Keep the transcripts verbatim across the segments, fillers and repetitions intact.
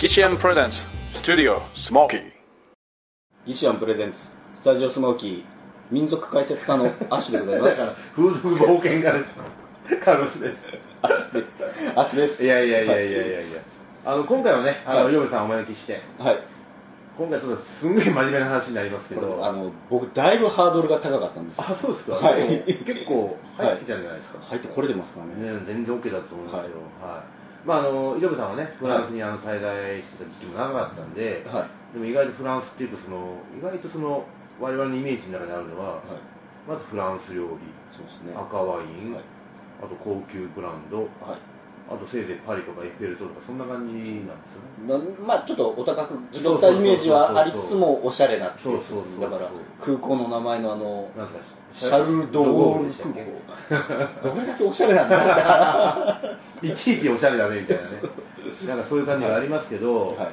シアンプレゼンツスタジオスモーキー。 ギシアンプレゼンツスタジオスモーキー、民族解説家のアシュでございます。 だから風俗冒険家でカルスです。 アシです。アシです。 いやいやいやいやいやいや、あの今回はね、あのヨベさんをお招きして、 はい。 今回ちょっとすんごい真面目な話になりますけど、 あの僕だいぶハードルが高かったんですよ。 あ、そうですか。 はい。 結構入ってきたんじゃないですか。 入ってこれてますからね。 ね、全然 OK だと思いますよ。はい。まああのヨベさんはね、フランスにあの滞在してた時期も長かったんで、 はい。 でも意外とフランスっていうとその意外とその我々のイメージの中にあるのは、はい、まずフランス料理、 そうですね、 赤ワイン、はい、あと高級ブランド、はい、あとせいぜいパリとかエッフェル塔とかそんな感じなんですよね。 まあちょっとお高く気取ったイメージはありつつもおしゃれなっていう。 そうそうそう。 だから空港の名前のあのなんかシャルル・ド・ゴール空港どれだけおしゃれなんだいちいちおしゃれだねみたいなねなんかそういう感じがありますけど、はい、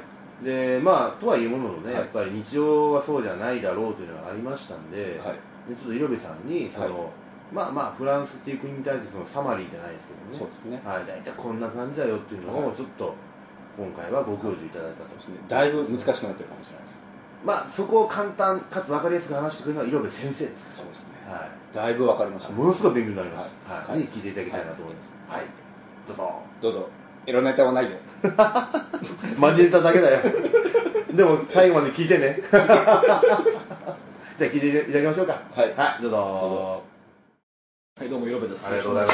でまあとはいうもののね、はい、やっぱり日常はそうじゃないだろうというのがありましたんで、はい、でちょっとイロベさんにその、はい、まあまあフランスっていう国に対してそのサマリーじゃないですけどね、 そうですね、 はい、大体こんな感じだよっていうのをちょっと今回はご教授いただいたと、ね、 だいぶ難しくなってるかもしれないです。 まあそこを簡単かつ分かりやすく話してくれるのはイロベ先生ですから。 そうですね、 はい、 だいぶ分かりました。 ものすごい勉強になります。 はい、 はい、ぜひ聞いていただきたいなと思います。はい、はい、どうぞどうぞ。エロネタはないよマジネタだけだよでも最後まで聞いてねじゃあ聞いていただきましょうか。はい、はい、どうぞ。どうぞ。 はい、どうもイロベです。 ありがとうございます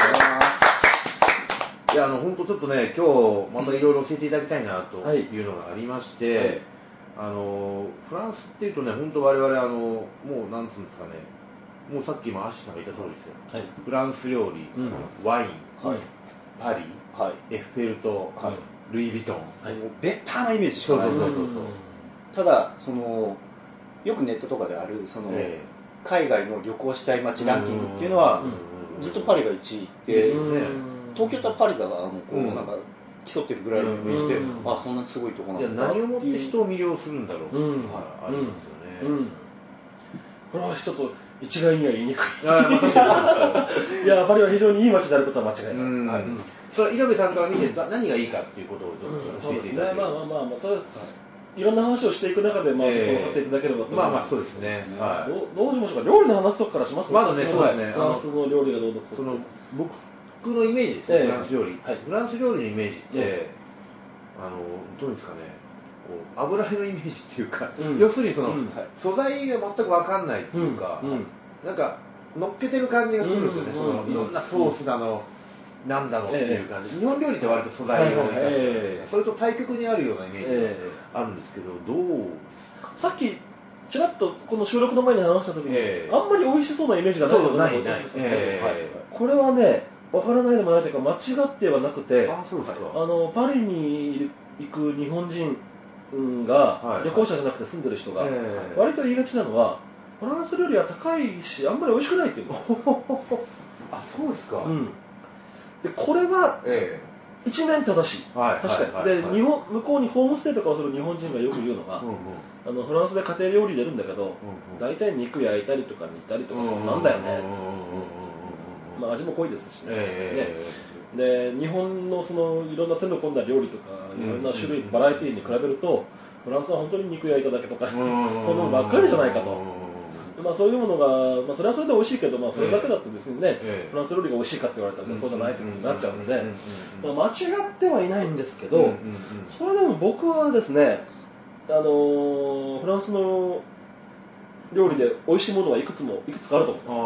。いや、あの本当ちょっとね、今日またいろいろ教えていただきたいなというのがありまして、はい、あのフランスっていうとね、本当我々あのもうなんつうんですかね、もうさっきもアッシュさんが言った通りですよ。はい、フランス料理、うん、ワイン、はい、パリ、はい、エッフェル塔、はい、ルイ・ヴィトン、 はい、もうベターなイメージしかない。そうそうそうそう。ただそのよくネットとかであるその、えー、海外の旅行したい街ランキングっていうのはずっとパリがいちいで、ですよね、東京とパリがあのこうなんか競ってるぐらいのイメージで、あ、そんなすごいとこなんだ。 何をもって人を魅了するんだろう、うん、はい、ありますよね、うんうん、 これはちょっと一概には言いにくい。いや、パリは非常にいい街であることは間違いない。うん、はい、 それはイロベさんから見て何がいいかっていうことをちょっと教えていただければ。 まあまあまあまあ、それいろんな話をしていく中で、まあ、ちょっと分かっていただければと思います。 まあまあ、そうですね。 はい。どう、どうしましょうか。料理の話とかからします。 まずね、そうですね。 フランスの料理がどうどう。 その僕のイメージですね。フランス料理。フランス料理のイメージって、あのどうですかね。こう油絵のイメージっていうか、要するにその素材が全く分かんないっていうか、なんか乗っけてる感じがするんですよね。そのいろんなソースだの。なんだろうっていう感じ、えー、日本料理って割と素材を生かす、えー、それと対極にあるようなイメージがあるんですけど、どうですか。 さっきちらっとこの収録の前に話した時に、えー、あんまり美味しそうなイメージがないと思うんですけど、これはね、分からないでもないというか間違ってはなくて、 あ、そうですか。 あのパリに行く日本人が、旅行者じゃなくて住んでる人が、はいはい、割と言いがちなのはフランス料理は高いしあんまり美味しくないっていうのあ、そうですか、 うん、でこれは一面正しい、はい、確かに、で、日本向こうにホームステイとかをする日本人がよく言うのが、うんうん、あのフランスで家庭料理出るんだけど、うんうん、大体肉焼いたりとか煮たりとかそんなんだよね、まあ味も濃いですしね、えー、で, で日本のそのいろんな手の込んだ料理とかいろんな種類、バラエティーに比べるとフランスは本当に肉焼いただけとかそんなのばっかりじゃないかと。まあ、そういうものが、まあ、それはそれで美味しいけど、まあ、それだけだと別にね、えー、フランス料理が美味しいかって言われたら、ね、そうじゃないということになっちゃうので、まあ、間違ってはいないんですけど、うんうんうん、それでも僕はですね、あのー、フランスの料理で美味しいものはいくつもいくつかあると思います。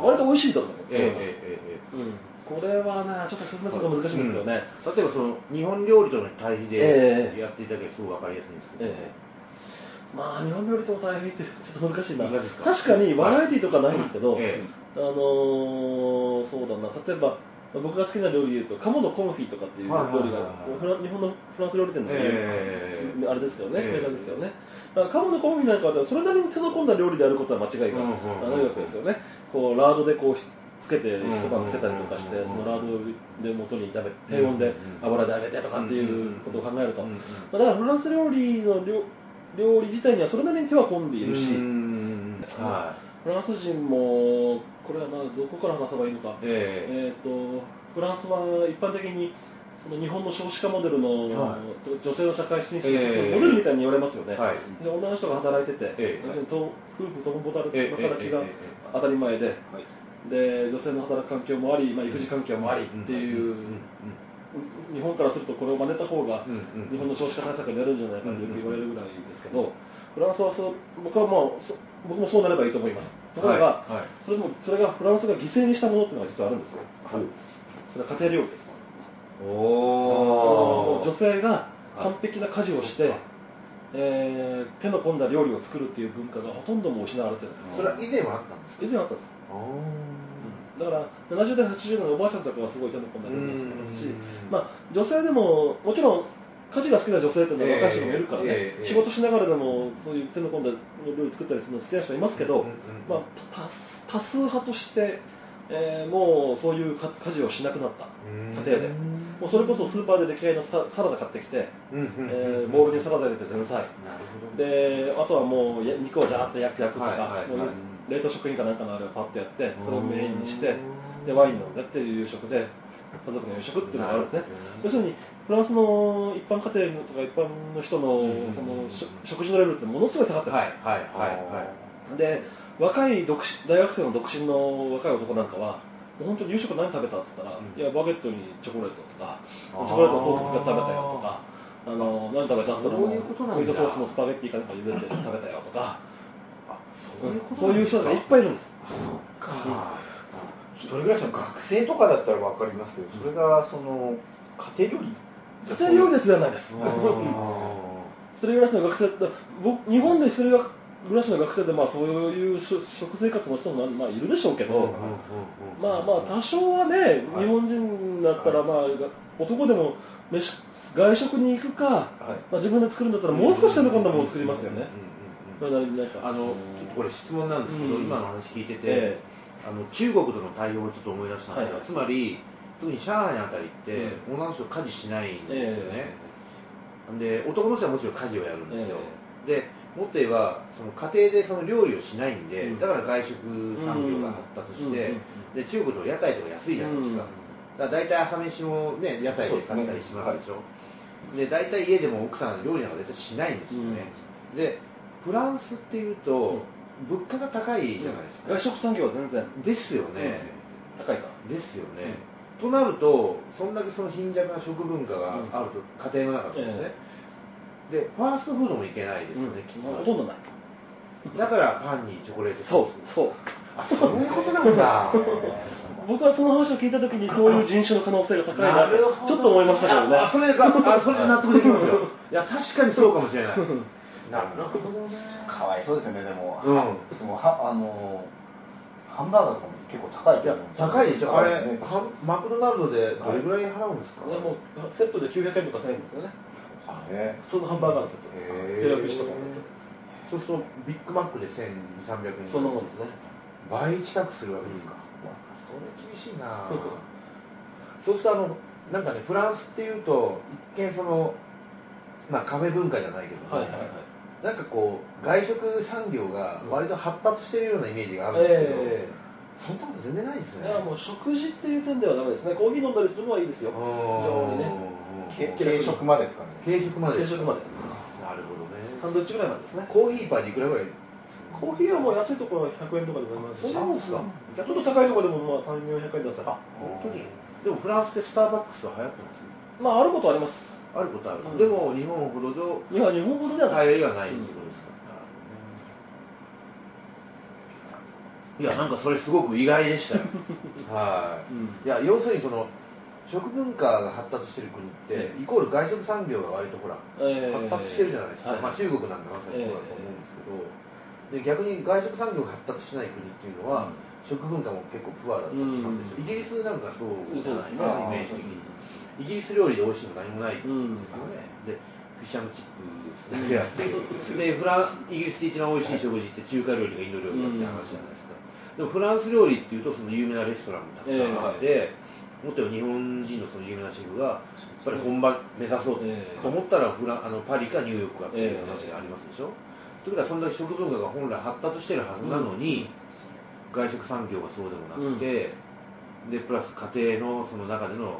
割と美味しいと思います。えーえーえーうん、これはね、ちょっと説明するの難しいんですよね、 うん、例えばその日本料理との対比でやっていただければすごく分かりやすいんですけど、えーえーまあ日本料理と対比ってちょっと難しいな。確かにバラエティーとかないんですけど、はい、あのー、そうだな、例えば僕が好きな料理でいうと鴨のコンフィとかっていう料理が日本のフランス料理店の、えー、あれですけどね、メーカーですけどね、鴨のコンフィなんかはそれなりに手の込んだ料理であることは間違いがないわけですよね。こうラードでこうつけて一晩つけたりとかして、そのラードで元に炒め低温で油で揚げてとかっていうことを考えると、だからフランス料理の料料理自体にはそれなりに手は込んでいるし、はい、フランス人もこれはまあどこから話せばいいのか、えーえー、とフランスは一般的にその日本の少子化モデルの、はい、女性の社会進出、 えー、 モデルみたいに言われますよね、 はい、 で女の人が働いてて、えー、夫婦共働きが当たり前で、で女性の働く環境もあり、まあ、育児環境もありっていう、日本からするとこれを真似た方が日本の少子化対策が出るんじゃないかとよく言われるぐらいですけど、フランスはそう、僕はもう僕もそうなればいいと思います。ところが、はいはい、それでもそれがフランスが犠牲にしたものっていうのが実はあるんですよ、はい、それは家庭料理です。お女性が完璧な家事をして、えー、手の込んだ料理を作るっていう文化がほとんどもう失われてるんです。 それは以前はあったんですか？ 以前はあったんです。だからななじゅうだいはちじゅうだいのおばあちゃんとかはすごい手の込んだ料理を作りますし、まあ、女性でももちろん家事が好きな女性っていうのは若い人もいるからね、えーえー、仕事しながらでもそういう手の込んだ料理作ったりするの好きな人いますけど、まあ、多数派として、えー、もうそういう家事をしなくなった家庭で、もうそれこそスーパーで出来合いの サ, サラダ買ってきて、えー、ボウルにサラダ入れて前菜で、あとはもう肉をジャーッと焼く焼くとか、はいはいはい、もう冷凍食品かなんかのあれをパッとやってそれをメインにしてでワイン飲んでっていう夕食で家族の夕食っていうのがあるんですね。要するにフランスの一般家庭とか一般の人の、その食事のレベルってものすごい下がってるんです、はいはいはい、で若い独身大学生の独身の若い男なんかは本当に夕食何食べたって言ったら、うん、いやバゲットにチョコレートとかチョコレートのソース使って食べたよとか、あの何食べたって言ったらもうホワイトソースのスパゲッティかなんか茹でて食べたよとか、あそういうこと、そういう人がいっぱいいるんです。 そっか、一人暮らしの学生とかだったら分かりますけど、それがその家庭料理家庭料理ですじゃないです。一人暮らしの学生って僕日本で一人暮らしの学生でまあそういう食生活の人もまあいるでしょうけど、まあまあ多少はね、はい、日本人だったらまあ男でも飯外食に行くか、はい、まあ自分で作るんだったらもう少し手の込んだものを作りますよね。 あのちょっとこれ質問なんですけど、うん、今の話聞いてて、えー、あの中国との対応をちょっと思い出したんですよ、はい、つまり特に上海あたりって、うん、女の人家事しないんですよね、えー、で男の人はもちろん家事をやるんですよ、えー、でもっと言えばその家庭でその料理をしないんで、うん、だから外食産業が発達して、うん、で中国の屋台とか安いじゃないですか、うん、だから大体朝飯も、ね、屋台で食べたりしますでしょ、うで大体家でも奥さん料理なんか絶対しないんですよね、うん、でフランスっていうと、うん、物価が高いじゃないですか、 うん、外食産業は全然ですよね、 うん、高いからですよね、うん、となるとそんだけその貧弱な食文化があると、家庭の中でですね、えー、でファーストフードもいけないですよね、きっとほとんどないだからパンにチョコレートそうそうあそういうことなんだ僕はその話を聞いたときにそういう人種の可能性が高いなとちょっと思いましたけどね。 あそれがあそれで納得できますよいや確かにそうかもしれないなるほどね。 かわいそうですよね。でも、うん、でもはあのハンバーガーとかも結構高いと思うんですよ。 高いでしょ。あれマクドナルドでどれぐらい払うんですか。 はい、もうセットできゅうひゃくえんとかせんえんですよね。あね。普通のハンバーガーのセット。手焼きしとかのセット。 そうするとビッグマックでせんにひゃく、さんびゃくえん。 そんなもんですね。 倍近くするわけですか。うん、それ厳しいな。そうするとあのなんかねフランスっていうと一見そのまあカフェ文化じゃないけども。はいはいはい。なんかこう外食産業が割と発達しているようなイメージがあるんですけど、えー、そんなこと全然ないですね。 いやもう食事っていう点ではダメですね。コーヒー飲んだりするのはいいですよ。非常にね。 軽食までって感じです。軽食まで。 軽食まで。 なるほどね。 サンドイッチぐらいまでですね。 コーヒーパーでいくらぐらい？ コーヒーはもう安いところはひゃくえんとかでございますし。 そうなんですか。 ちょっと高いところでもまあさんびゃく、よんひゃくえん出せば。 あ本当に。でもフランスでスターバックスは流行ってます。 まああることあります。 あることある、うん、でも日本ほどいや日本ほどではない入りがないってことですか、うん、いやなんかそれすごく意外でしたよはい、うん、いや要するにその食文化が発達してる国って、えー、イコール外食産業が割とほら、えー、発達してるじゃないですか、えーまあ、中国なんかまさにそうだと思うんですけど、えー、で逆に外食産業が発達しない国っていうのは、うん、食文化も結構プアだったりしますでしょ、うん、イギリスなんかそうじゃないですか、イメージ的にイギリス料理で美味しいの何もないんですよね、うん、でフィッシュ&チップだけやってでフランイギリスで一番美味しい食事って中華料理がインド料理だって話じゃないですか、うん、でもフランス料理っていうとその有名なレストランもたくさんあって、えー、もっと日本人のその有名なシェフがやっぱり本場目指そうと思ったらフラあのパリかニューヨークかっていう話がありますでしょ、えー、というかそんだけ食文化が本来発達してるはずなのに、うん、外食産業がそうでもなくて、うん、でプラス家庭のその中でのその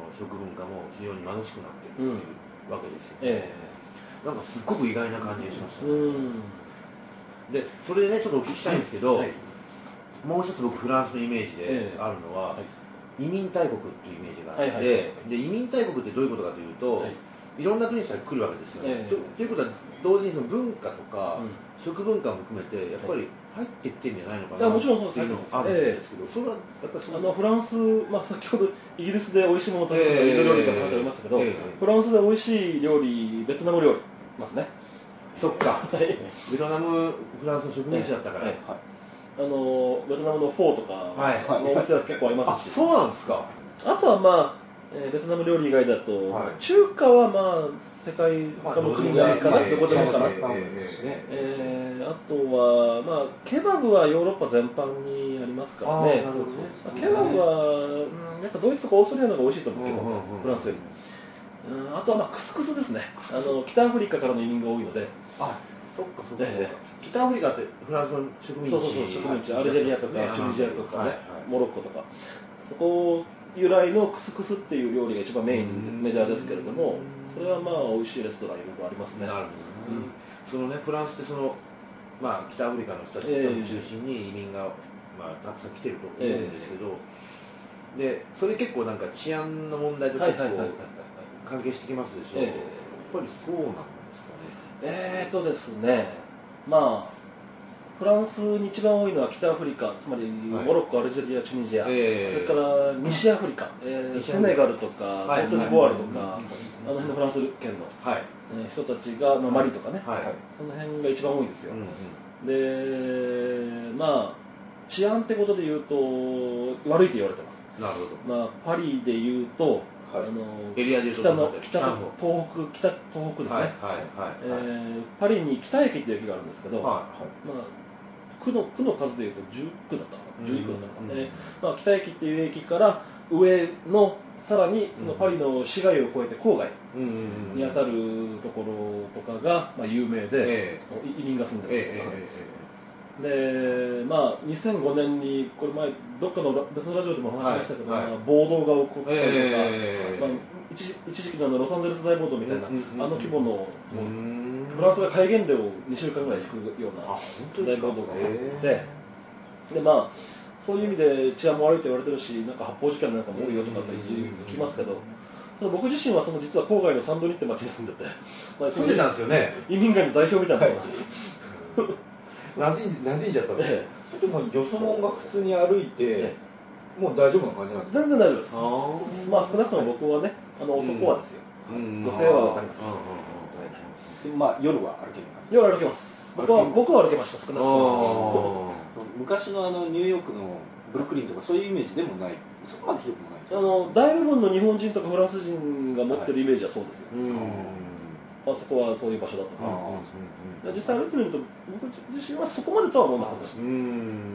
食文化も非常に貧しくなっているというわけですよ、ね、うん、なんかすっごく意外な感じがしました、ね、うん、でそれでねちょっとお聞きしたいんですけど、はい、もう一つ僕フランスのイメージであるのは、はい、移民大国っていうイメージがあって、はいはいはいはい、で移民大国ってどういうことかというと、はい、いろんな国から来るわけですよ、ね、と, ということは同時にその文化とか、うん、食文化も含めてやっぱり入ってきてるんじゃないのかな、はい、もちろんそうです、あるんですけど、えー、それはやっぱりあのフランス、まあ、先ほどイギリスで美味しいものを食べるとかいろいろ料理が話ありましたけど、えーえー、フランスで美味しい料理、ベトナム料理ますね。 そっかベトナムフランスの植民地だったから、はいはい、 あのベトナムのフォーとかのお店は結構ありますし、 はいはい、あそうなんですか。 あとはまあえー、ベトナム料理以外だと、はい、中華はまあ世界他の国がいいかな、どこでもいいかな、えーえー、あとはまあケバブはヨーロッパ全般にありますからね。ケバブは、うん、やっぱドイツとかオーストリアの方が美味しいと思うけど、うんうんうん、フランスよりも、うん、あとはまあクスクスですね。あの北アフリカからの移民が多いので、 あそっかそっか、えー、北アフリカってフランスの植民地、 そうそうそう植民地、アルジェリアとかチュニジアとかね、はいはい、モロッコとか、そこ由来のクスクスっていう料理が一番メインメジャーですけれども、それはまあ美味しいレストランいろいろありますね。なるほどね、 うん、そのねフランスってその、まあ、北アフリカの人たちを中心に移民が、まあ、たくさん来てると思うんですけど、えー、でそれ結構なんか治安の問題と結構関係してきますでしょう、えー、やっぱりそうなんですかね。 えーとですねまあフランスに一番多いのは北アフリカ、つまりモロッコ、アルジェリア、チュニジア、えー、それから西アフリカ、えー、セネガルとかコートジボワールとか、はい、あの辺のフランス圏の、はいえー、人たちが、まあ、マリとかね、はい、その辺が一番多いんですよ、うんうん、でまあ治安ってことで言うと悪いと言われてます。なるほど、まあ、パリで言うとはい、あのエリアで北の北の東北北東北ですね、はいはいはいえー、パリに北駅っていう駅があるんですけど、はいはいまあ、区の区の数でいうとじゅっくだったかな、じゅういっくだったかな、えーまあ、北駅っていう駅から上のさらにそのパリの市街を越えて郊外に当たるところとかが、まあ、有名で、えー、移民が住んでるところが、えーえーでまあ、にせんごねんにこれ前どっかの別のラジオでも話しましたけど、はいはい、暴動が起こったりとか、えーまあ、一, 一時期のロサンゼルス大暴動みたいな、うんうんうん、あの規模のフランスが戒厳令をにしゅうかんぐらい引くような大暴動が起こって、で、まあ、そういう意味で治安も悪いと言われてるしなんか発砲事件なんかも多いよとかって聞きますけど、ただ僕自身はその実は郊外のサンドニって町に住んでて、 まあ、住んでたんですよね。 移民街の代表みたいなものなんです、 はい馴染ん、馴染んじゃったんです、ええ、でもよそ者が普通に歩いて、ええ、もう大丈夫な感じなんですか？ 全然大丈夫です。あまあ少なくとも僕はね、あの男はですよ、うん、女性は分かりません、 うんうん、まあ夜は歩けるか夜歩けます。僕は僕は歩けました。少なくとも昔のあのニューヨークのブルックリンとかそういうイメージでもない、そこまでひどくもない。 あの大部分の日本人とかフランス人が持ってるイメージはそうですよ、はい、うんあそこはそういう場所だと思います。実際歩いてみると僕自身はそこまでとは思いませんでした。うん、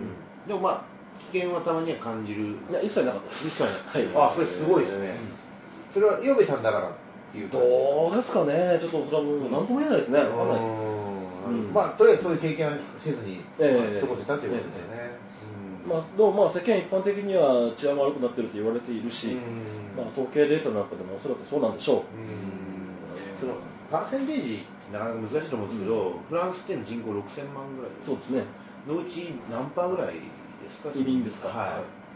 でもまあ危険はたまには感じる。 いや一切なかったです。 一切ない、はい、あそれすごいですね、うん、それは岩部さんだからっていうとどうですかね。ちょっとそれはもう何とも言えないですね。分かんないです、 うん、まあとりあえずそういう経験はせずに、えー、過ごせたということですよね、 えーえーまあ、でもまあ世間一般的には治安も悪くなってると言われているし、まあ、統計データなんかでもおそらくそうなんでしょう。うんそのパーセンテージなかなか難しいと思うんですけど、うん、フランスって人口ろくせんまんぐらいそうですねのうち何パーぐらいですか？ 移民ですか、はい、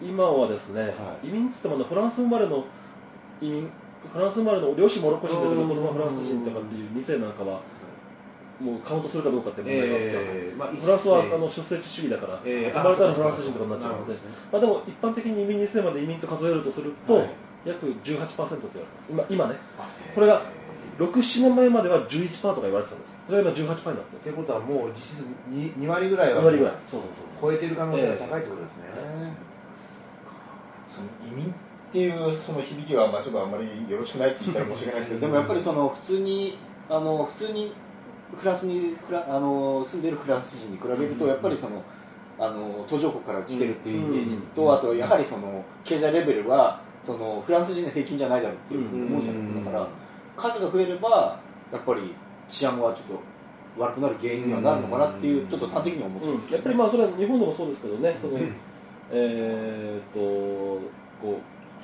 今はですね、はい、移民っつってもフランス生まれの移民フランス生まれの両親モロッコ人だけど子供はフランス人とかっていうに世なんかはもうカウントするかどうかって問題があって、えーまあ、フランスはあの出生地主義だから、えー、生まれたらフランス人とかになっちゃうので、まあ、でも一般的に移民に世まで移民と数えるとすると、はい、約 じゅうはちパーセント と言われてます 今, 今ねこれがろく、ななねんまえまでは じゅういちパーセント とか言われてたんです。それが今 じゅうはちパーセント になってる。 ということはもう実質 2, に割ぐらいはに割ぐらいそうそうそう超えてる可能性が高いってことですね、えー、 その移民っていうその響きはまあちょっとあんまりよろしくないって言ったら申し訳ないですけどでもやっぱりその普通にあの普通にフランスにフラあの住んでるフランス人に比べるとやっぱりそのあの途上国から来てるっていうイメージとあとやはりその経済レベルはそのフランス人の平均じゃないだろうっていう思うじゃないですか。だから数が増えればやっぱり治安はちょっと悪くなる原因にはなるのかなっていうちょっと端的には思っちゃうんですけど、ね、 やっぱりまあそれは日本でもそうですけどねその、えー、っとこう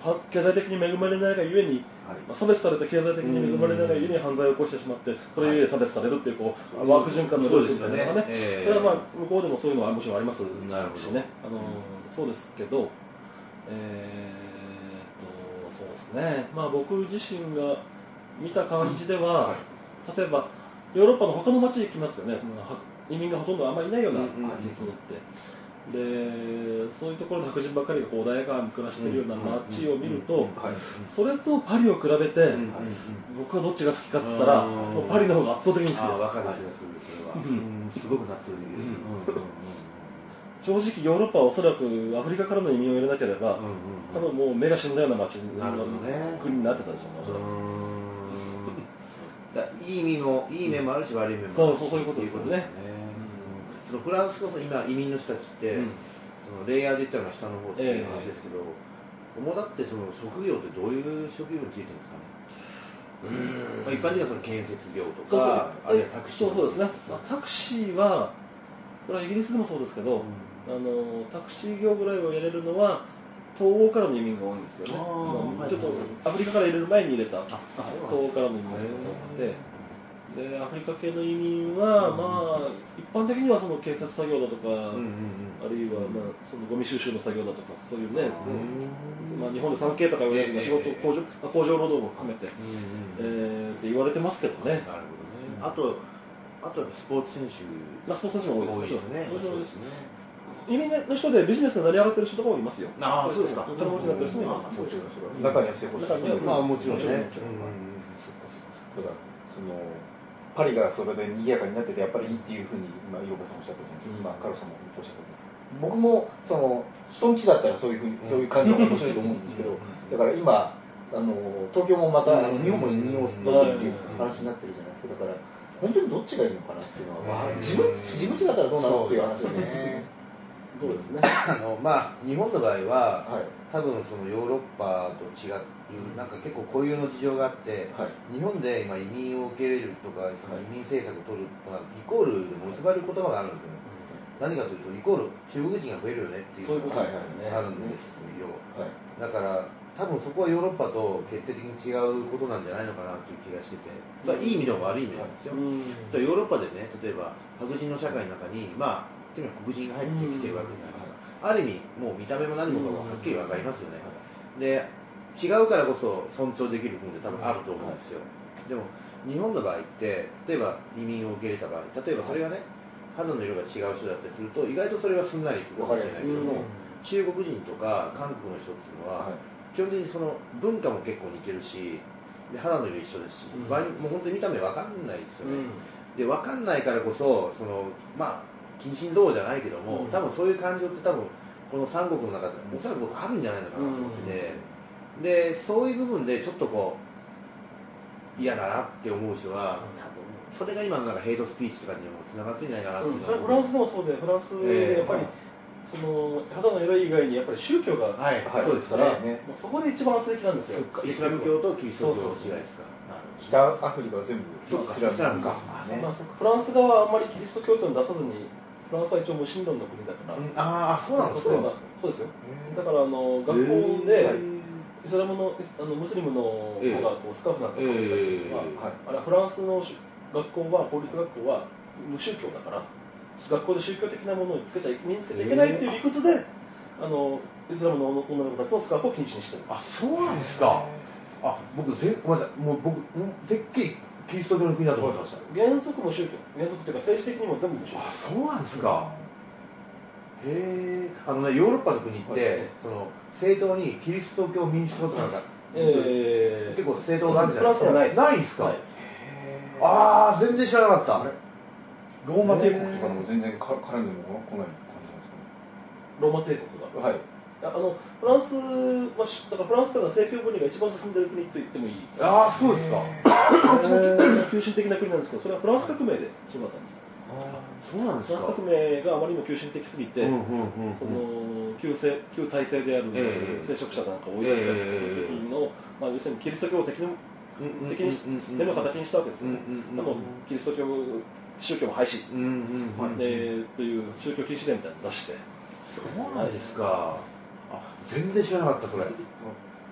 経済的に恵まれないがゆえに、はい、差別されて経済的に恵まれないがゆえに犯罪を起こしてしまってそれゆえ差別されるっていうこう、はい、悪循環のループみたいなのがね、それはまあ向こうでもそういうのはもちろんありますしね、あのそうですけど、えー、っとそうですね、まあ僕自身が見た感じでは、はい、例えばヨーロッパの他の町行きますよね、その移民がほとんどあんまりいないような地域に行って。でそういうところで白人ばっかりがこう穏やかに暮らしているような街を見ると、それとパリを比べて、うん、僕はどっちが好きかって言ったら、もうパリの方が圧倒的に好きです。あ、分かる気がする、それは、うん、すごく納得できる、正直ヨーロッパはおそらくアフリカからの移民を入れなければ、多分もう目が死んだような街の国になってたでしょうね、おそらく。 だいい意味もいい面もあるし、悪い面もあるし、 そうそうそういうことですよね。 そのフランスの今移民の人たちって、うん、そのレイヤーで言ったのが下の方っていう話ですけど、えー、主だってその職業ってどういう職業についてるんですかね。うん、まあ、一般的にはその建設業とか、そうそう、あるいはタクシー。 そうそうですね。タクシーはこれはイギリスでもそうですけど、うん、あのタクシー業ぐらいをやれるのは東欧からの移民が多いんですよね。あちょっとアフリカから入れる前に入れた東欧からの移民が多くて。でアフリカ系の移民は、うん、まあ一般的にはその建設作業だとか、うんうんうん、あるいは、まあ、そのゴミ収集の作業だとかそういうね、うんまあ、日本で スリーケー とか言われるような仕事、えー、工場工場労働も含めて、うんうんえー、って言われてますけどね。 なるほどね。あとあとスポーツ選手、 まあ、スポーツ選手も多いですね。そうですね。移民の人でビジネスで成り上がってる人とかもいますよ。 ああ、そうですか。 お金持ちになってる人もいます。 中には成功してる。 まあもちろんね。 だからそのパリがそれで賑やかになっててやっぱりいいっていうふうに今井岡さんおっしゃったじゃないですか、うんまあ、カルロさんもおっしゃったじゃないですか。僕もその人んちだったらそういうふうに、うん、そういう感じが面白いと思うんですけど、だから今あの東京もまたあの日本も移民をどうするっていう話になってるじゃないですか。だから本当にどっちがいいのかなっていうのは、まあ、自分自分ちだったらどうなのっていう話だよね。 そうですね。 あのまあ日本の場合は、はい、多分そのヨーロッパと違ってなんか結構固有の事情があって、はい、日本で今移民を受け入れるとかその移民政策を取るとかイコールで結ばれる言葉があるんですよね、うん、何かというとイコール中国人が増えるよねっていうのがあるんですよ、はい、だから多分そこはヨーロッパと決定的に違うことなんじゃないのかなという気がしてて、それはいい意味でも悪い意味なんですよ、うん、ヨーロッパでね例えば白人の社会の中にまあ黒人が入ってきてるわけじゃないですか、うん、ある意味もう見た目も何もかもはっきり分かりますよね、うん、で違うからこそ尊重できる部分って多分あると思うんですよ、うん、でも日本の場合って例えば移民を受け入れた場合例えばそれがね肌の色が違う人だったりすると意外とそれはすんなりいくかもしれないけども、うん、中国人とか韓国の人っていうのは、はい、基本的にその文化も結構似てるしで肌の色一緒ですし、うん、場合もう本当に見た目分かんないですよね、うん、で分かんないからこそそのまあ近親憎悪じゃないけども、うん、多分そういう感情って多分この三国の中でおそらくあるんじゃないのかなと思ってて、うん、でそういう部分でちょっとこう嫌だなって思う人は多分それが今のなんかヘイトスピーチとかにもつながってるんじゃないかなっていうのは、 うん、それフランスでもそうでフランスでやっぱり、えーその肌の色以外にやっぱり宗教が入るから、はいはい、そうですね、もうそこで一番圧力なんですよ。 イスラム教とキリスト教の違いですか。 北アフリカは全部イスラムか、 ねまあ、フランス側はあんまりキリスト教徒に出さずにフランスは一応無神論の国だから、うん、 ああそうなんですか。 そうですよ。だからあの学校でイスラムのあのムスリムの子がこうスカーフなんか着てたりするのは、はい、あれフランスの学校は公立学校は無宗教だから学校で宗教的なものをつけちゃ身につけちゃいけないっていう理屈で、あのイスラムの女の子たちのスカーフを禁止にしてる。 あ、そうなんですか。あ、僕ぜごめんなさい、もう僕てっきりキリスト教の国だと思ってました。 原則も宗教、原則っていうか政治的にも全部無宗教。 あ、そうなんですか。へえ。あのねヨーロッパの国って、ね、その政党にキリスト教民主党とかなんか、えー、結構政党があるじゃないですか。 フランスはない。 ないですか。ないです。ああ全然知らなかった。 ローマ帝国とかでも全然か絡んでも来ない感じなんですかね。 ローマ帝国が。はい。あのフランス、まあ、だからフランスというのは政教分離が一番進んでいる国と言ってもいい。 ああそうですか。 一番急進的な国なんですけど、それはフランス革命でそうだったんです。 そうなんですか。 フランス革命があまりにも急進的すぎて、その旧世旧体制である聖職者なんかを追い出したりする時の、まあ要するにキリスト教を敵の敵にし手の敵にしたわけですよね。でもキリスト教宗教も廃止、でという宗教禁止令みたいなのを出して。 そうなんですか。あ、全然知らなかったそれ。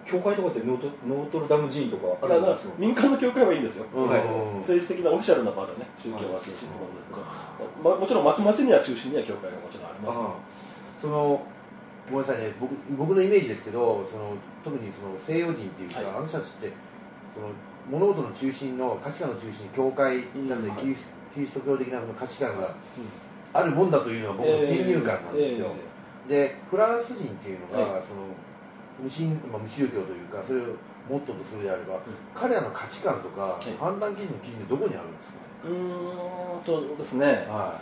教会とかってノート、ノートルダム寺院とかあるんですか？ 民間の教会はいいんですよ、 はい、 政治的なオフィシャルな場でね、宗教は禁止ってことですけど、まあ、もちろん町々には中心には教会がもちろんありますけど、 そのごめんなさいね、僕、僕のイメージですけど、その特にその西洋人っていうか、はい、あの人たちってその物事の中心の価値観の中心に教会だったり、キリスト教的な価値観があるもんだというのは僕の先入観なんですよ。でフランス人っていうのが、はい、その無神、まあ、無宗教というかそれをモットーとするであれば、うん、彼らの価値観とか、はい、判断基準の基準ってどこにあるんですかね？ うーんとですね、はい、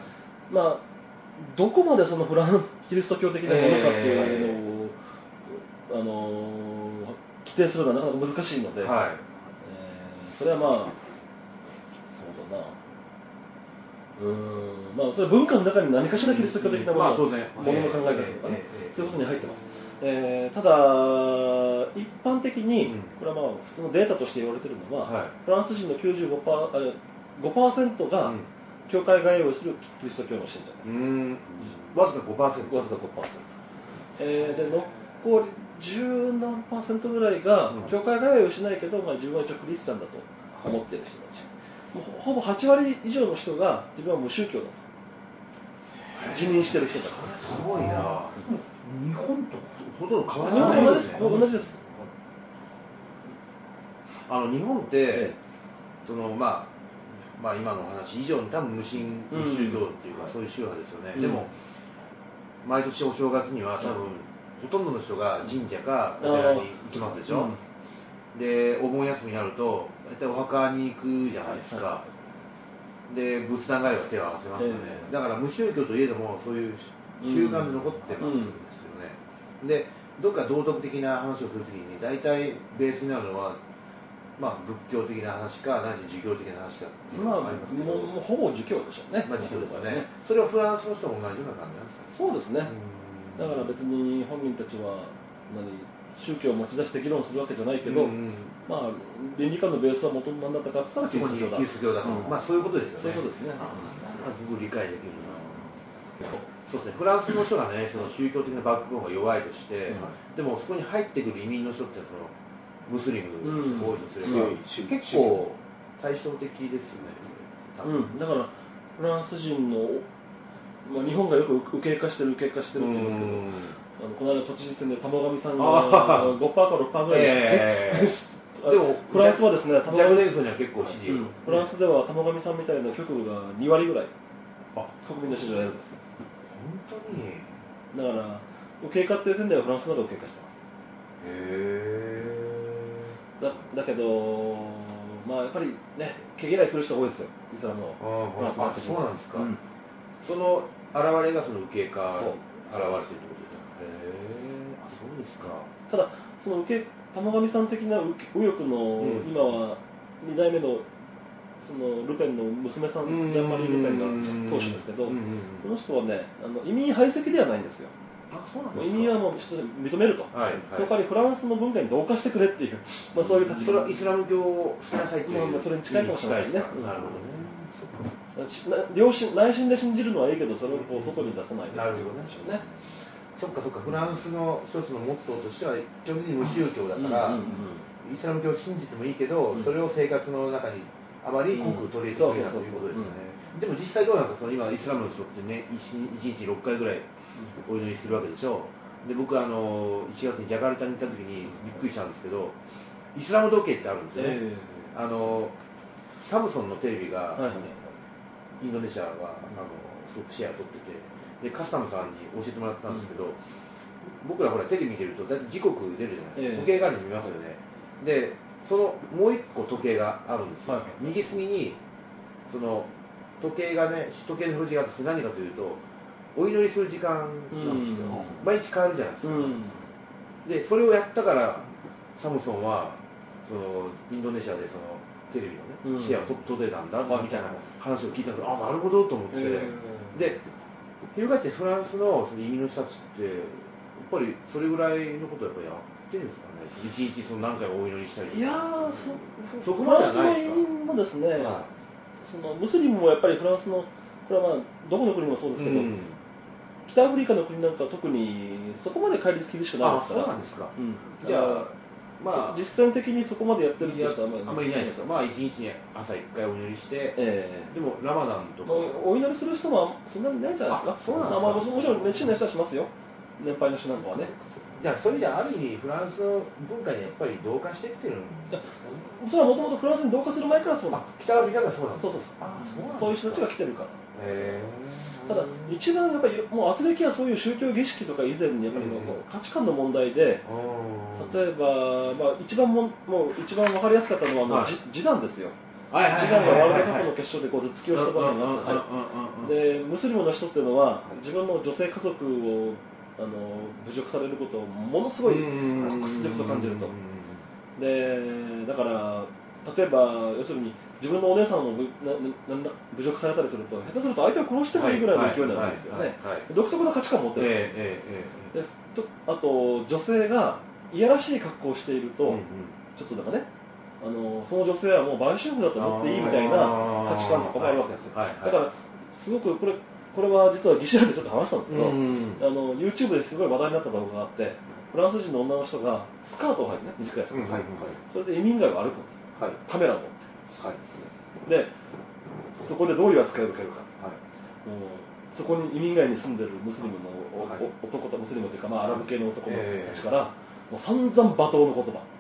まあどこまでそのフランスキリスト教的なものかっていうのを、えー、あの規定するのはなかなか難しいので、はい、えー、それはまあそうだな、うーん、まあそれは文化の中に何かしらキリスト教的なもの、まあ当然、ものの考え方とかね、えー、そういうことに入ってます。えー、ただ一般的にこれはまあ普通のデータとして言われているのは、はい、フランス人の きゅうじゅうごパーセント、ごパーセントが教会通いをするキリスト教の信者です。 うーん、わずか ごパーセント。 わずか ごパーセント。えー、で残りじゅうなんパーセントぐらいが教会通いをしないけど、まあ、自分は一応クリスチャンだと思っている人たち、はい、もうほぼはちわり以上の人が自分は無宗教だと自認している人たちです。 すごいな。日本とほとんど変わらないですね。同じです。 あの日本って、ええ、そのまあまあ今の話以上に多分無神無宗教っていうか、うん、そういう宗派ですよね。うん、でも毎年お正月には多分、うん、ほとんどの人が神社かお寺に行きますでしょ。うん、でお盆休みになると大体お墓に行くじゃないですか。はい、で仏壇があれば手を合わせますよね。え、だから無宗教といえどもそういう習慣で残ってます。うんうん、でどっか道徳的な話をするときに大体ベースになるのは、まあ、仏教的な話かないし儒教的な話かっていうのがありますけど、 まあ、もうほぼ儒教でしょうね。 まあ、儒教ですかね。それはフランスの人も同じような感じなんですかね。 そうですね。だから別に本人たちは何宗教を持ち出して議論するわけじゃないけど、うんうん、まあ倫理観のベースは元々何だったかって言ったらキリスト教だ。 キリスト教だと、うん、まあそういうことですよね。 そういうことですね。 すごく理解できるな。そうですね、フランスの人がね、その宗教的なバックボーンが弱いとして、うん、でもそこに入ってくる移民の人ってそのムスリムが多いとすれば、うん、結構対照的ですよね。 うん、だからフランス人の、まあ、日本がよく右傾化してる右傾化してるって言いますけど、あのこの間都知事選で玉上さんが ごパーセント か ろくパーセント ぐらいでした、えー、でもフランスはですね、 玉上戦争には結構支持、 うん、フランスでは玉上さんみたいな極右がにわりぐらい国民の支持を得るんです。 本当にだから右傾化っていう点ではフランスの方が右傾化してます。 へえ。だだけどまあやっぱりね毛嫌いする人が多いですよ、イスラムのフランスの。 あ、そうなんですか。うん、その現れがその右傾化現れているってことですか。へえ。あ、そうですか。 ただその右傾玉上さん的な右翼の、うん、今はにだいめのそのルペンの娘さん、ジャンマリー・ルペンが党首ですけど、この人はね、あの移民排斥ではないんですよ。 あ、そうなんですか。 移民はもう認めると、はいはい、その代わりフランスの文化に同化してくれっていう、まあ、そういう立場。 それはイスラム教をしなさいっていう、 まあ、それに近いかもしれないですね。 なるほどね。両親内心で信じるのはいいけど、それをこう外に出さないでなるほどね。そっかそっか、フランスの一つのモットーとしては基本的に無宗教だから、イスラム教を信じてもいいけど、うん、それを生活の中にあまり濃く取り入れてくれないということですよね。でも実際どうなんですか。その今イスラムの人ってね、いちにちろっかいぐらいお祈りするわけでしょ。で僕あのいちがつにジャカルタに行った時にびっくりしたんですけど、イスラム時計ってあるんですよね。えー、あのサムソンのテレビが、はいはい、インドネシアはあのすごくシェア取ってて、でカスタムさんに教えてもらったんですけど、うん、僕らほらテレビ見てるとだいたい時刻出るじゃないですか。えー、時計があるの見ますよね。でそのもう一個時計があるんですよ。はい、右隅にその時計がね、時計の表示があって何かというとお祈りする時間なんですよ。毎日変わるじゃないですか。でそれをやったからサムソンはそのインドネシアでそのテレビのね、シェアを取ってたんだみたいな話を聞いたんですけど、あ、なるほどと思って、で翻ってフランスのその移民の人たちってやっぱりそれぐらいのことをやっぱりやってるんですかね。一日その何回もお祈りしたりとか。 いやー、そそこまではないですか。 フランスの移民もですね、はい、そのムスリムもやっぱりフランスのこれはまあどこの国もそうですけど、うん、北アフリカの国なんかは特にそこまで戒律厳しくないですから。 あ、そうなんですか。うん、じゃあまあ、 実践的にそこまでやってるって人はあんまりいないですか。まあ一日に朝一回お祈りして、 えー、 でもラマダンとかお祈りする人はそんなにいないんじゃないですか。 そうなんですか。 まあ、もちろん熱心な人はしますよ、年配の人なんかはね。 じゃあそういう意味である意味フランスの文化にやっぱり同化してきてるんですかね。 それはもともとフランスに同化する前からそうなんです。 北アフリカがそうなんです。 そうそうそう。あ、そういう人たちが来てるから。 へただ一番やっぱりもう圧力はそういう宗教儀式とか以前にやっぱりもう価値観の問題で、例えば、まあ、一番ももう一番分かりやすかったのはもう、はい、示談ですよ。示談がワールドカップの決勝でこう頭突きをした場面があって、でムスリムの人っていうのは自分の女性家族をあの侮辱されることをものすごい屈辱と感じると。でだから例えば要するに自分のお姉さんを侮辱されたりすると下手すると相手を殺してもいいぐらいの勢いになるんですよね。独特の価値観を持ってるんですよ、えーえーえー、でとあと女性がいやらしい格好をしていると、うんうん、ちょっとだからねあのその女性はもう売春婦だと思っていいみたいな価値観とかもあるわけですよ、はいはいはい、だからすごくこれこれは実はギシュラでちょっと話したんですけど、うんうん、あの YouTube ですごい話題になった動画があってフランス人の女の人がスカートを履いてね短いスカートを履いて、うんはいはい、それで移民街を歩くんです、はい、カメラを持って、はい、でそこでどういう扱いを受けるか、はい、もうそこに移民街に住んでるムスリムの、はい、男とムスリムというか、まあ、アラブ系の男たちから、えー、もう散々罵倒の言葉、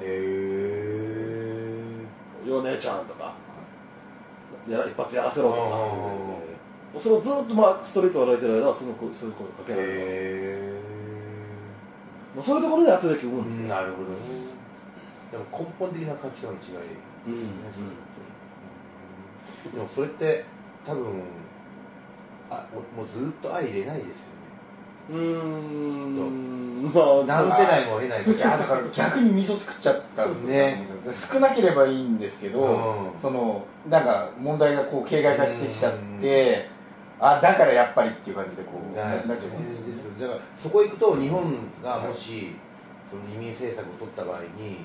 えー、よ姉ちゃんとかやら一発やらせろとか、それをずっと、まあ、ストリートを歩いてる間はそのそういう声をかけられる、えー、そういうところで圧力を生むんですよ、うん、 なるほどね。でも根本的な価値観の違いですね、うんうん、でもそれって多分あもうずっと相入れないですよね。うーん、まあ何世代も経ないと。 いやだから逆に溝作っちゃったんで、ね、少なければいいんですけど、うん、そのなんか問題がこう形骸化してきちゃって、あだからやっぱりっていう感じでこう な, なっちゃうんですよ。 だからそこ行くと日本がもしその移民政策を取った場合に、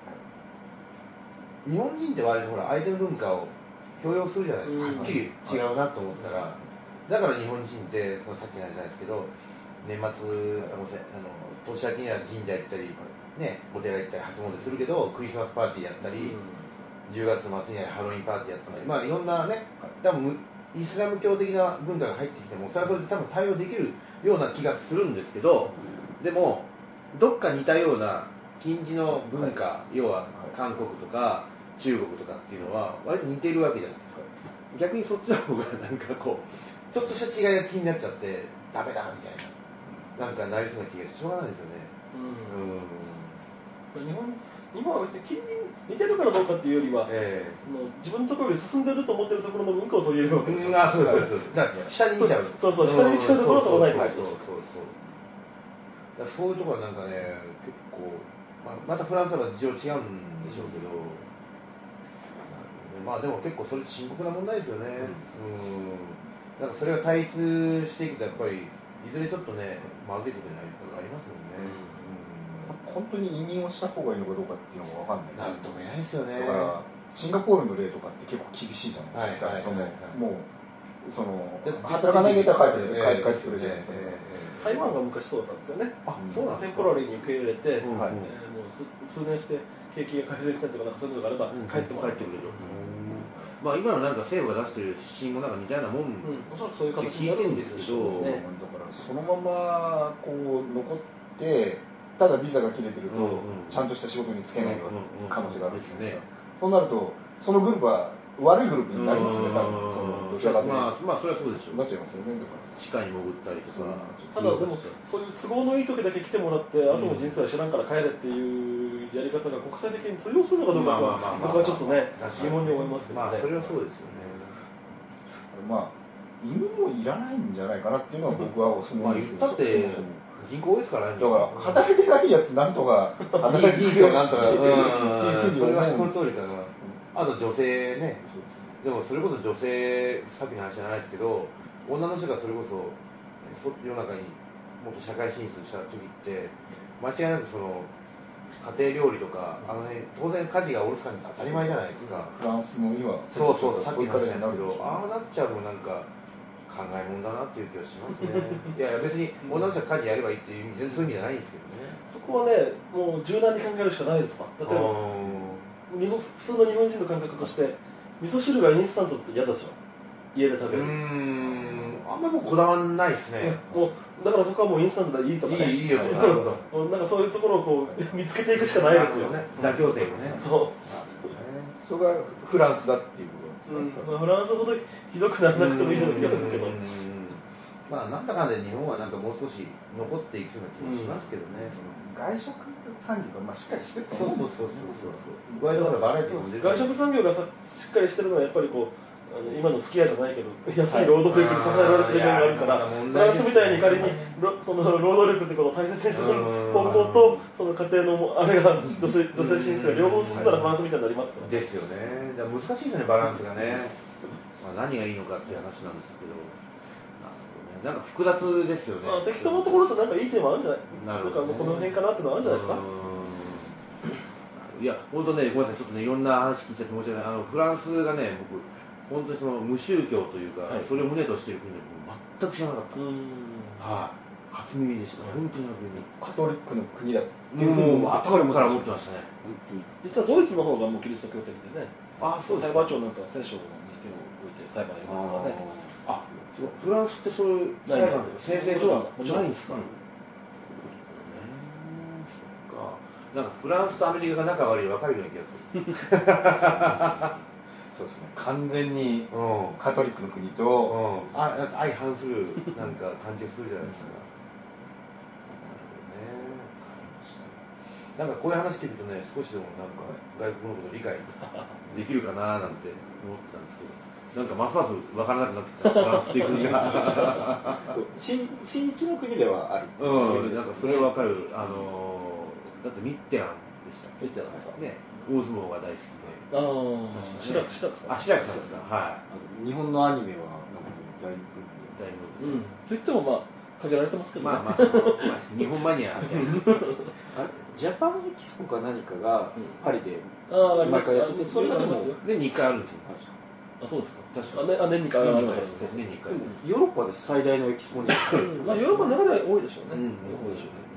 日本人って割とほら相手の文化を強要するじゃないですか。はっきり違うなと思ったら、だから日本人ってそのさっきの話じゃないですけど、年末あの年明けには神社行ったり、ね、お寺行ったり初詣するけどクリスマスパーティーやったり、じゅうがつの末にはハロウィンパーティーやったり、まあいろんなね、多分イスラム教的な文化が入ってきてもそれはそれで多分対応できるような気がするんですけど、でもどっか似たような近似の文化、はい、要は韓国とか中国とかっていうのは割と似ているわけじゃないですか。逆にそっちの方がなんかこうちょっとした違いが気になっちゃってダメだみたいななんかなりそうな気がしてしょうがないですよね。 うん、うん、日本日本は別に近隣似てるからどうかっていうよりは、えー、その自分のところより進んでると思ってるところの文化を取り入れるわけですよ、うん、あそうですそうです。だから下に見ちゃうそうそう下に見ちゃうところは取らないと。そうそうそうそういうところはなんかね結構、まあ、またフランスは事情違うんでしょうけど、うん、まあでも結構それ深刻な問題ですよね。うん、なんかそれが対立していくとやっぱりいずれちょっとねまずいことになることがありますもんね。 うん、本当に移民をした方がいいのかどうかっていうのが分かんない。 なんとも言えないですよね。 だからシンガポールの例とかって結構厳しいじゃないですか。そのもうその働かないでいたら帰ってくる、帰ってくるじゃないですか。 台湾が昔そうだったんですよね。あ、そうなんですか。テンポラリーに受け入れて、うんはいえー、もう数年して景気が改善したりとかなんかそういうのがあれば帰っても帰ってくれる。 まあ今のなんか政府が出してる指針もなんか似たようなもん、うん、おそらくそういう形になるんですけど、 ね、だからそのままこう残ってただビザが切れてると、うんうん、ちゃんとした仕事に就けない可能性があるんですね。そうなるとそのグループは悪いグループになりますね。多分そのどちらかというと、まあ、 まあそれはそうでしょう。 なっちゃいますよね。だから地下に潜ったりとか。 ただでもそういう都合のいい時だけ来てもらって後の人生は知らんから帰れっていうやり方が国際的に通用するのかどうかは僕はちょっとね疑問に思いますけどね。 まあそれはそうですよね。 まあ移民もいらないんじゃないかなっていうのは僕はそのまあ言ったって人口ですからね。 だから働いてないやつなんとか働いていいとなんとかそれはその通りかな。あと女性ね。でもそれこそ女性さっきの話じゃないですけど女の人がそれこそ世の中にもっと社会進出した時って間違いなくその家庭料理とかあの辺当然家事がおろすかに当たり前じゃないですか。 フランスの今そうそうさっきの話じゃないですけどああなっちゃうのなんか考えもんだなっていう気がしますねいや別に女の人が家事やればいいっていう意味全然そういう意味じゃないんですけどね。 そこはねもう柔軟に考えるしかないですか。例えば日本普通の日本人の感覚として味噌汁がインスタントって嫌だでしょ、家で食べる。うーんあんまりもうこだわんないですね。 もうだからそこはもうインスタントでいいとかね、 いいいいよねなるほどなんかそういうところをこう見つけていくしかないですよね、 妥協点をね。 そうそれがフランスだっていうことですか、 うんまあ、フランスほどひどくならなくてもいいような気がするけど、 まあなんだかんだ日本はなんかもう少し残っていきそうな気もしますけどね、その外食産業がまあしっかりしてるとそう思そううそうそうそう割とほらバラエティーも出る外食産業がさしっかりしてるのはやっぱりこうあの今のすき家じゃないけど安い労働力に支えられてる面があるから、フランスみたいに仮にその労働力ってことを大切にする方向とその家庭のあれが女性女性進出が両方進んだらフランスみたいになりますから、ね、 ですよね。だから難しいですよねバランスがねまあ何がいいのかっていう話なんですけど、なんか複雑ですよね。 まあ、適当なところとなんかいいテーマあるんじゃないな、 なるほど、ね、 んかもうこの辺かなっていうのはあるんじゃないですか。 いや本当ねごめんなさいちょっとねいろんな話聞いちゃって申し訳ない。あのフランスがね僕本当にその無宗教というか、はい、それを胸としている国で全く知らなかった。はい、初耳でした。本当に初耳。 カトリックの国だっていうふうに頭から思ってましたね。 実はドイツの方がもうキリスト教的でね、 あそうです裁判長なんか聖書に手を置いて裁判やりますからね。 あフランスってそういう裁判で先生とかないんですか。なんかフランスとアメリカが仲悪い分かるような気がするそうですね、完全にカトリックの国と、 うん、あなんか相反するなんか感じがするじゃないですかなるほどね。なんかこういう話聞くとね少しでもなんか外国のこと理解できるかななんて思ってたんですけど、なんかますます分からなくなってきたフランスっていう国が新一の国ではある。 うん、なんかそれ分かる。あのだってミッテランでしたっけ。 ミッテランさんね、大相撲が大好きで。 ああ、志らくさん。 あ、志らくさんですか。はい。 日本のアニメはなんか大分大分。うん。といってもまあ限られてますけどね。 まあまあ日本マニアみたいな。 ジャパンエキスポか何かがパリで毎回やってて、それがでも年にいっかいあるんですよ。 あ、そうですか。 確かあ年にいっかいあります。 年にいっかい。 ヨーロッパで最大のエキスポに。 まあヨーロッパの中では多いでしょうね。多いでしょうね。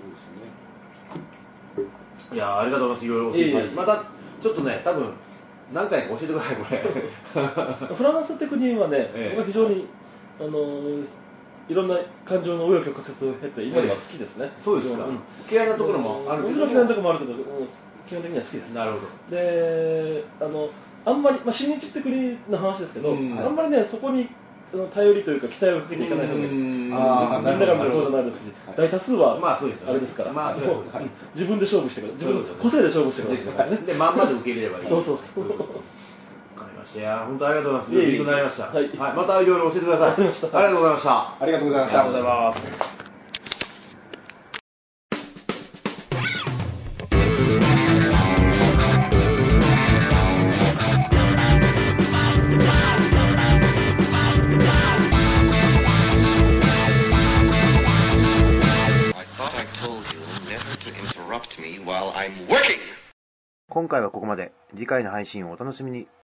いやありがとうございます。いろいろ教えて、またちょっとね多分何回か教えてくださいこれ。 フランスって国はね、僕は非常にあのいろんな感情の紆余曲折を経て今では好きですね。 そうですか。嫌いなところもあるけど、 もちろん嫌いなところもあるけど基本的には好きです。 なるほど。 であのあんまりまあ親日って国の話ですけど、あんまりねそこに頼りというか期待をかけていかない方がいいです。みんながそうじゃないですし、大多数はあれですから、自分で勝負してください。自分の個性で勝負してください。 でまんまで受け入れればいい。 そうそうそう。 わかりました。いや本当ありがとうございます。勉強になりました。 はい。 またいろいろ教えてください。ありがとうございました。 ありがとうございました。 ありがとうございます。今回はここまで。次回の配信をお楽しみに。